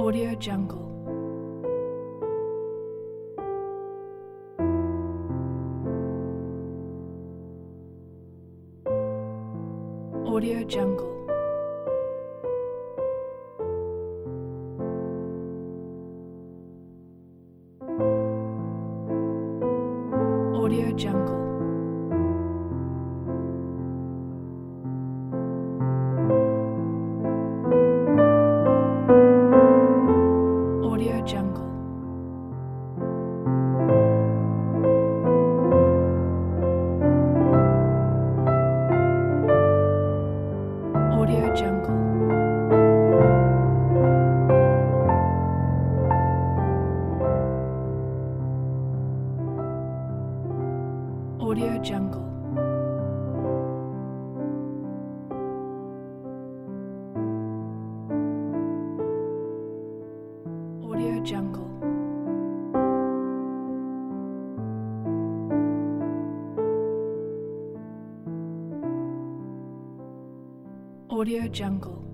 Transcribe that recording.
Audio Jungle. Audio Jungle. Audio Jungle. Audio Jungle. Audio Jungle. Audio Jungle. Audio Jungle. Audio Jungle.